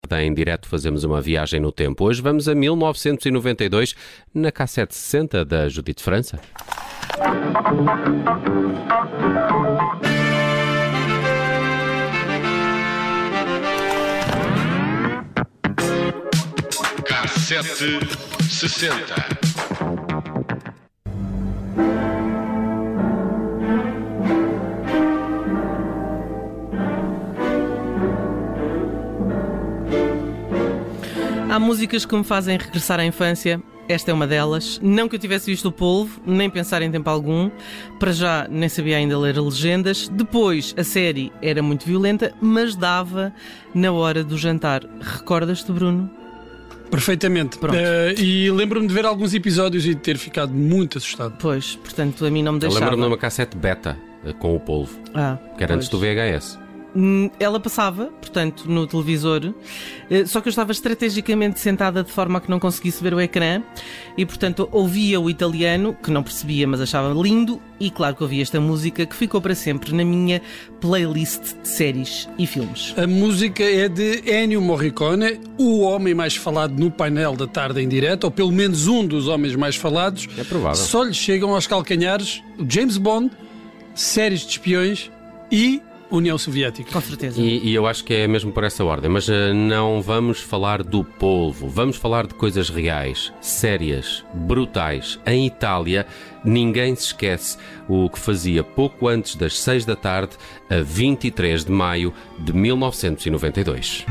Em direto fazemos uma viagem no tempo. Hoje vamos a 1992, na cassete 60 da Judite França. Cassete 60. Há músicas que me fazem regressar à infância. Esta é uma delas. Não que eu tivesse visto o Polvo, nem pensar em tempo algum. Para já, nem sabia ainda ler legendas. Depois, a série era muito violenta, mas dava na hora do jantar. Recordas-te, Bruno? Perfeitamente. E lembro-me de ver alguns episódios e de ter ficado muito assustado. Pois, portanto, a mim não me deixava. Eu lembro-me de uma cassete beta com o Polvo, que era antes do VHS. Ela passava, portanto, no televisor, só que eu estava estrategicamente sentada de forma a que não conseguisse ver o ecrã e, portanto, ouvia o italiano, que não percebia, mas achava lindo, e claro que ouvia esta música que ficou para sempre na minha playlist de séries e filmes. A música é de Ennio Morricone, o homem mais falado no painel da tarde em direto, ou pelo menos um dos homens mais falados. É provável. Só lhe chegam aos calcanhares o James Bond, séries de espiões e União Soviética. Com certeza. E eu acho que é mesmo por essa ordem, mas não vamos falar do Polvo, vamos falar de coisas reais, sérias, brutais. Em Itália, ninguém se esquece o que fazia pouco antes das 6 da tarde, a 23 de maio de 1992.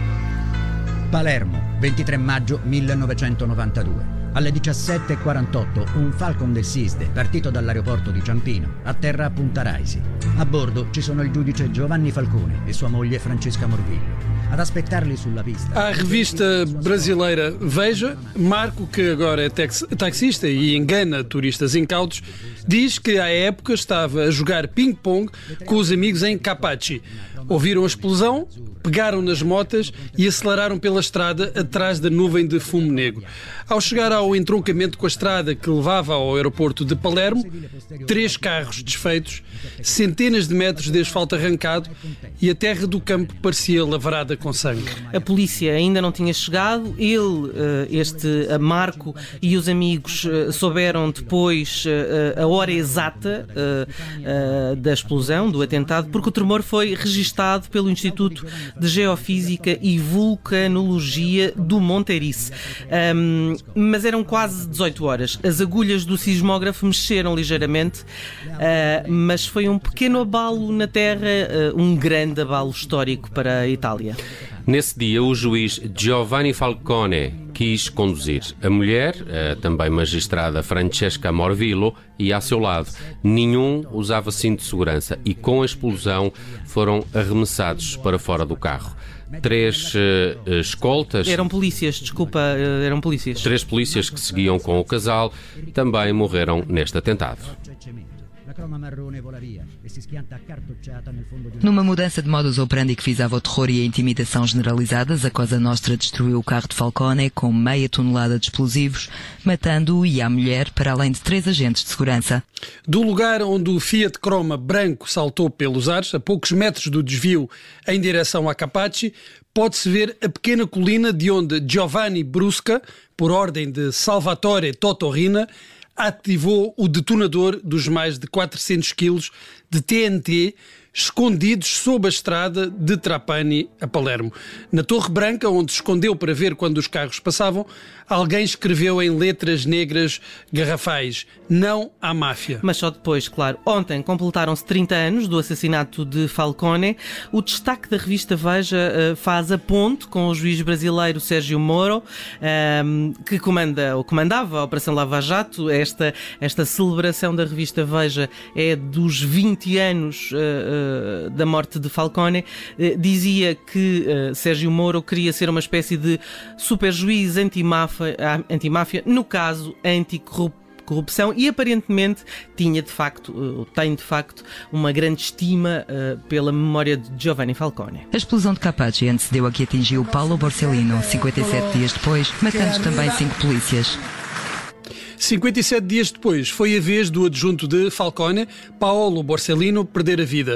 Palermo, 23 maggio 1992. Alle 17:48 un Falcon del SISDE, partito dall'aeroporto di Ciampino, atterra a Punta Raisi. A bordo ci sono il giudice Giovanni Falcone e sua moglie Francesca Morvillo. Ad aspettarli sulla pista. A revista brasileira Veja, Marco, que agora é taxista e engana turistas incautos, diz que à época estava a jogar ping-pong com os amigos em Capaci. Ouviram a explosão, pegaram nas motas e aceleraram pela estrada atrás da nuvem de fumo negro. Ao chegar ao entroncamento com a estrada que levava ao aeroporto de Palermo, 3 carros desfeitos, centenas de metros de asfalto arrancado e a terra do campo parecia lavrada com sangue. A polícia ainda não tinha chegado. Marco e os amigos souberam depois a hora exata da explosão, do atentado, porque o tremor foi registado pelo Instituto de Geofísica e Vulcanologia do Monte Erice. Mas eram quase 18 horas. As agulhas do sismógrafo mexeram ligeiramente, mas foi um pequeno abalo na terra, um grande abalo histórico para a Itália. Nesse dia, o juiz Giovanni Falcone quis conduzir. A mulher, também magistrada Francesca Morvillo, ia a seu lado. Nenhum usava cinto de segurança e, com a explosão, foram arremessados para fora do carro. 3 escoltas... Eram polícias. 3 polícias que seguiam com o casal também morreram neste atentado. Numa mudança de modus operandi que visava o terror e a intimidação generalizadas, a Cosa Nostra destruiu o carro de Falcone com meia tonelada de explosivos, matando-o e a mulher, para além de 3 agentes de segurança. Do lugar onde o Fiat Croma branco saltou pelos ares, a poucos metros do desvio em direção a Capaci, pode-se ver a pequena colina de onde Giovanni Brusca, por ordem de Salvatore Totorrina, ativou o detonador dos mais de 400 quilos de TNT escondidos sob a estrada de Trapani a Palermo. Na Torre Branca, onde se escondeu para ver quando os carros passavam, alguém escreveu em letras negras garrafais: não à máfia. Mas só depois, claro. Ontem completaram-se 30 anos do assassinato de Falcone. O destaque da revista Veja faz a ponte com o juiz brasileiro Sérgio Moro, que comandava a Operação Lava Jato. Esta celebração da revista Veja é dos 20 anos da morte de Falcone. Dizia que Sérgio Moro queria ser uma espécie de super juiz antimáfia, no caso anticorrupção, e aparentemente tem de facto uma grande estima pela memória de Giovanni Falcone. A explosão de Capaci antecedeu a que atingiu Paolo Borsellino 57 dias depois, matando também 5 polícias. 57 dias depois, foi a vez do adjunto de Falcone, Paolo Borsellino, perder a vida.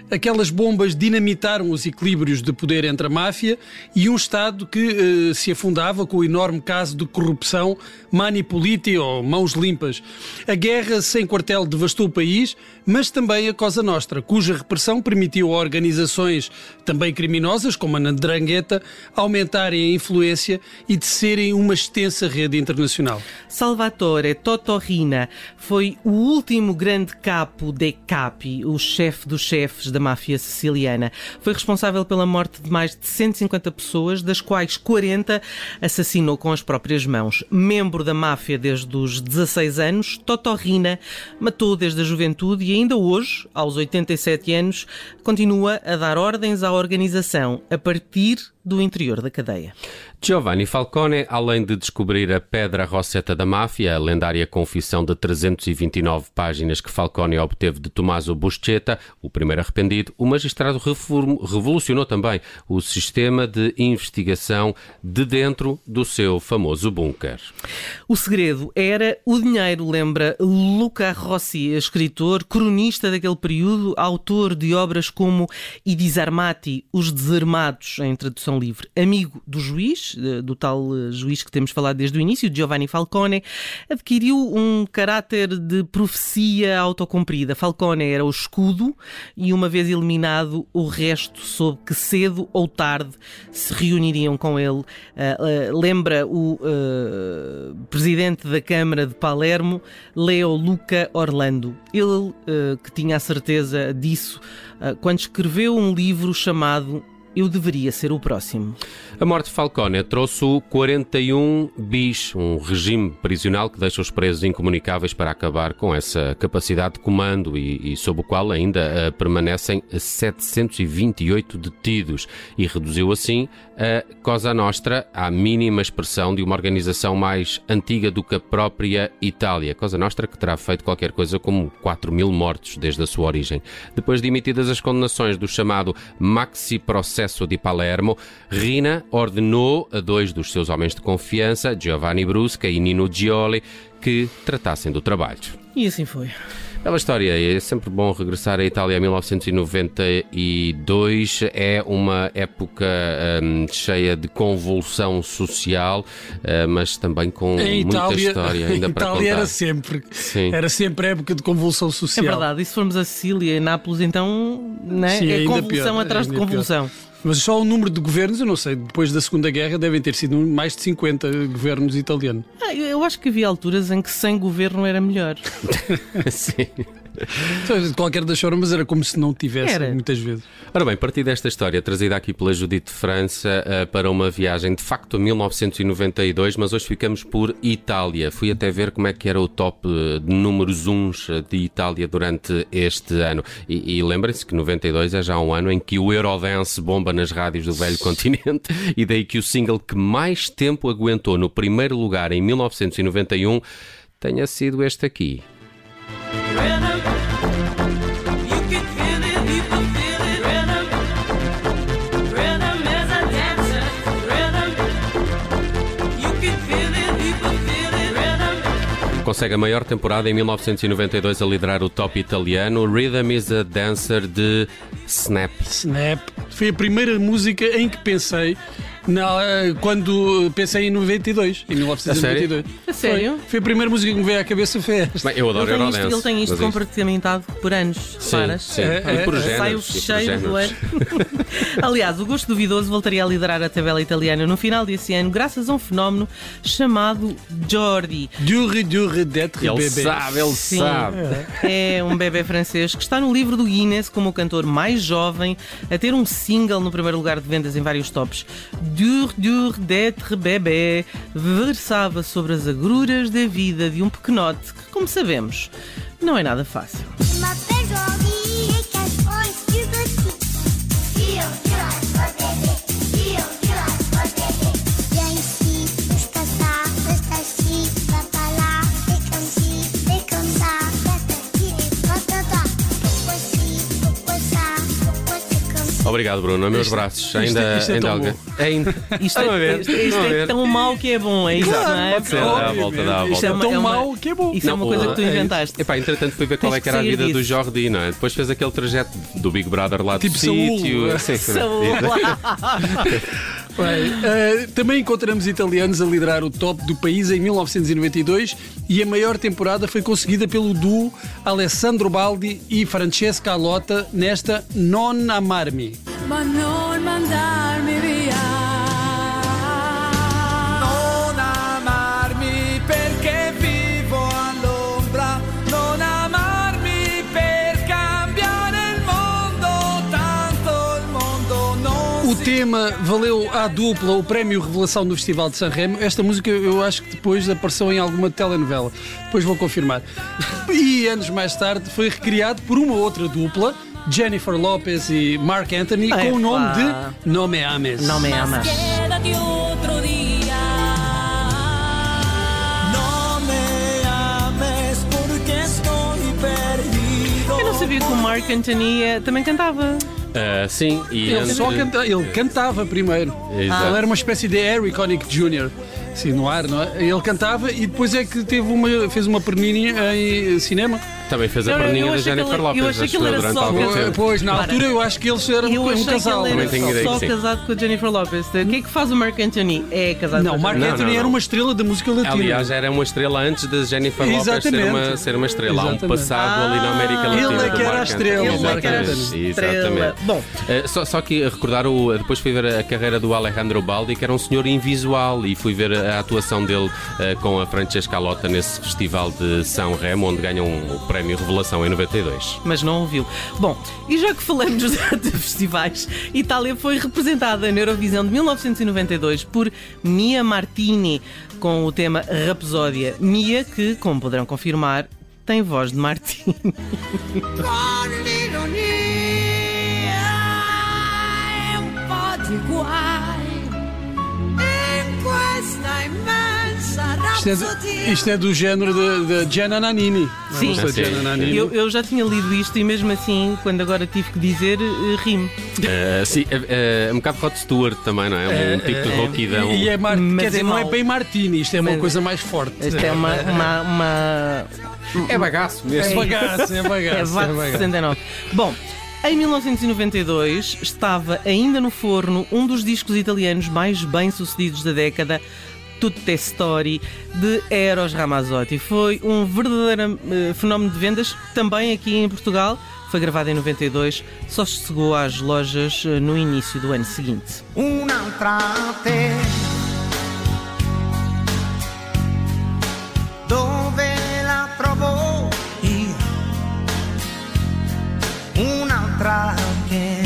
aquelas bombas dinamitaram os equilíbrios de poder entre a máfia e um Estado que se afundava com o enorme caso de corrupção, mani puliti ou mãos limpas. A guerra sem quartel devastou o país, mas também a Cosa Nostra, cuja repressão permitiu a organizações também criminosas, como a 'Ndrangheta, aumentarem a influência e tecerem uma extensa rede internacional. Salvatore Totò Riina foi o último grande capo de capi, o chefe dos chefes da máfia siciliana. Foi responsável pela morte de mais de 150 pessoas, das quais 40 assassinou com as próprias mãos. Membro da máfia desde os 16 anos, Totò Riina matou desde a juventude e ainda hoje, aos 87 anos, continua a dar ordens à organização a partir do interior da cadeia. Giovanni Falcone, além de descobrir a pedra Rosetta da máfia, a lendária confissão de 329 páginas que Falcone obteve de Tommaso Buscetta, o primeiro arrependido, o magistrado revolucionou também o sistema de investigação de dentro do seu famoso bunker. O segredo era o dinheiro, lembra Luca Rossi, escritor, cronista daquele período, autor de obras como I Disarmati, Os Desarmados, em tradução livre. Amigo do juiz, do tal juiz que temos falado desde o início, Giovanni Falcone, adquiriu um caráter de profecia autocumprida. Falcone era o escudo e, uma vez eliminado, o resto soube que cedo ou tarde se reuniriam com ele. Lembra o presidente da Câmara de Palermo, Leo Luca Orlando. Ele que tinha a certeza disso quando escreveu um livro chamado Eu Deveria Ser o Próximo. A morte de Falcone trouxe o 41 bis, um regime prisional que deixa os presos incomunicáveis para acabar com essa capacidade de comando e sob o qual ainda permanecem 728 detidos e reduziu assim a Cosa Nostra à mínima expressão de uma organização mais antiga do que a própria Itália. Cosa Nostra que terá feito qualquer coisa como 4.000 mortos desde a sua origem. Depois de emitidas as condenações do chamado Maxi Processo de Palermo, Riina ordenou a dois dos seus homens de confiança, Giovanni Brusca e Nino Gioli, que tratassem do trabalho. E assim foi. Bela história, é sempre bom regressar à Itália em 1992, é uma época cheia de convulsão social, mas também com muita história ainda para contar. Itália era sempre época de convulsão social. É verdade, e se formos a Sicília e Nápoles, então Sim, é convulsão pior, atrás de convulsão. Pior. Mas só o número de governos, eu não sei, depois da Segunda Guerra devem ter sido mais de 50 governos italianos. Eu acho que havia alturas em que sem governo era melhor. Sim. De qualquer das formas era como se não tivesse, muitas vezes. Ora bem, partir desta história trazida aqui pela Judite de França para uma viagem de facto a 1992, mas hoje ficamos por Itália. Fui até ver como é que era o top de números 1 de Itália durante este ano. E lembrem-se que 92 é já um ano em que o Eurodance bomba nas rádios do velho continente e daí que o single que mais tempo aguentou no primeiro lugar em 1991 tenha sido este aqui. Consegue a maior temporada em 1992 a liderar o top italiano. Rhythm is a Dancer de Snap. Snap. Foi a primeira música em que pensei quando pensei em 92, em 1992. A sério? Foi a primeira música que me veio à cabeça, foi esta. Bem, eu adoro Eurodance. Ele tem isto compartimentado por anos. Sim. E por géneros. Sai o cheio do ano. Aliás, o Gosto Duvidoso voltaria a liderar a tabela italiana no final desse ano, graças a um fenómeno chamado Jordi. Dure d'être ele bébé. Ele sabe. É um bebê francês que está no livro do Guinness como o cantor mais jovem a ter um single no primeiro lugar de vendas em vários tops. Dure d'être bébé versava sobre as agruras da vida de um pequenote que, como sabemos, não é nada fácil. Obrigado, Bruno. A meus braços. Ainda isto é tão alguém. Isto é tão mau que é bom, é isso, não é? Pode ser, dá a volta. Isto é tão mau que é bom. Isso é uma coisa que tu inventaste. Epá, entretanto fui ver qual é que era a vida do Jordi, não é? Depois fez aquele trajeto do Big Brother lá do Tipo Saúl. sítio. Sim. Bem, também encontramos italianos a liderar o top do país em 1992 e a maior temporada foi conseguida pelo duo Alessandro Baldi e Francesca Alotta nesta Non Amarmi. Ma non mandarmi via. Non amarmi perché vivo all'ombra, non amarmi per cambiare il mondo, tanto il mondo non O tema valeu à dupla o prémio Revelação do Festival de Sanremo. Esta música eu acho que depois apareceu em alguma telenovela. Depois vou confirmar. E anos mais tarde foi recriado por uma outra dupla, Jennifer Lopez e Mark Anthony, com o nome de No Me Ames. Não me amas. Quédate outro dia. No me ames porque estoy perdido. Eu não sabia que o Mark Anthony também cantava. Sim, e Ele cantava primeiro. Exato. Ele era uma espécie de Harry Connick Jr. Sim, no ar, não é? Ele cantava e depois é que fez uma perninha em cinema. Também fez a perninha da Jennifer Lopez. Eu achei que ele era durante só- algum tempo. Pois, na altura eu acho que eles eram Eu um achei casal. que ele Também tenho era ideia só que sim. casado com a Jennifer Lopez. O que é que faz o Mark Anthony? É casado Não, com a Mark Jennifer. Anthony era uma estrela da música latina. Aliás, era uma estrela antes da Jennifer Lopez Exatamente. ser uma estrela. Há um Exatamente. passado ali na América Latina. ele é do que era Mark a estrela, Anthony. Ele é que era a Exatamente. estrela. Bom, Só que recordar, depois fui ver a carreira do Alejandro Baldi, que era um senhor invisual, e fui ver a atuação dele com a Francesca Alotta nesse festival de São Remo, onde ganham o prémio Revelação em 92. mas não ouviu. Bom, e já que falamos de festivais, Itália foi representada na Eurovisão de 1992 por Mia Martini, com o tema Rapsódia. Mia, que, como poderão confirmar, tem voz de Martini. Con l'ironia e un po' di guai in questa immensa rapsodia. Isto é do género da Gianna Nannini. Sim. Não sei, Gianna Nannini. Eu já tinha lido isto e mesmo assim, quando agora tive que dizer, rimo. Sim, é um bocado Rod Stewart também, não é? Um tipo de rouquidão. E é Mas quer dizer, é não é mau. bem Martini, isto é uma Mas- coisa mais forte. Isto é uma É bagaço É mesmo. bagaço, é É bagaço. VAC 69. Bom, em 1992 estava ainda no forno um dos discos italianos mais bem-sucedidos da década, Tutte Story, de Eros Ramazzotti. Foi um verdadeiro fenómeno de vendas, também aqui em Portugal. Foi gravado em 92, só chegou às lojas no início do ano seguinte. Un'altra te, dove la trovo io? Un'altra che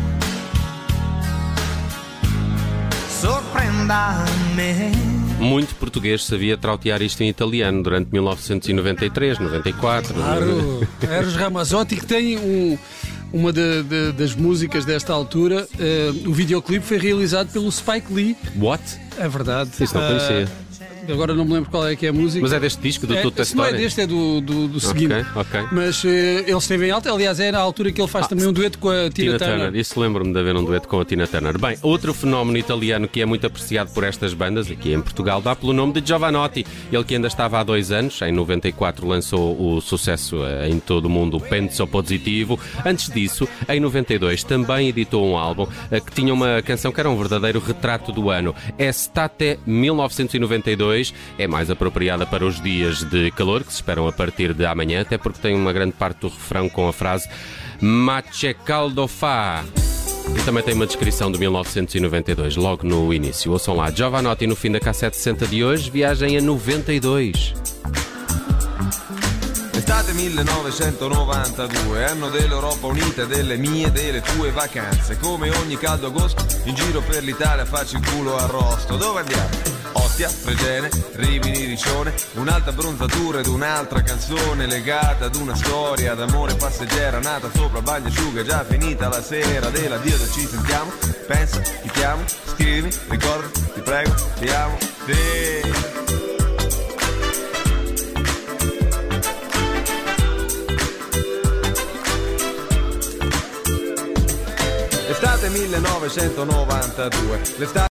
sorprenda me. Muito português sabia trautear isto em italiano durante 1993, 94. Claro, Eros Ramazzotti, que tem uma das músicas desta altura. O videoclipe foi realizado pelo Spike Lee. What? É verdade. Isso não conhecia. Agora não me lembro qual é que é a música. Mas é deste disco, do Tutte Não é Story? deste, é do seguinte. ok. Mas ele esteve em alta. Aliás, é na altura que ele faz também um dueto com a Tina Turner. Isso lembro-me de haver um dueto com a Tina Turner. Bem, outro fenómeno italiano que é muito apreciado por estas bandas, aqui em Portugal, dá pelo nome de Jovanotti. Ele que ainda estava há 2 anos, em 94 lançou o sucesso em todo o mundo, o Penso Positivo. Antes disso, em 92, também editou um álbum que tinha uma canção que era um verdadeiro retrato do ano. Estate 1992, é mais apropriada para os dias de calor que se esperam a partir de amanhã, até porque tem uma grande parte do refrão com a frase Ma c'è caldo fa. E também tem uma descrição de 1992, logo no início. Ouçam lá, Jovanotti no fim da cassete 60 de hoje, viagem a 92. Estate 1992, anno dell'Europa unita, delle mie e delle tue vacanze. Come ogni caldo agosto, in giro per l'Italia faccio il culo arrosto. Dove andiamo? Ostia, Fregene, Rimini, Riccione. Un'altra bronzatura ed un'altra canzone legata ad una storia d'amore passeggera nata sopra bagnasciuga, già finita la sera dell'addio del ci sentiamo. Pensa, ti chiamo, scrivi, ricorda, ti prego, ti amo, sì. Estate 1992. L'estate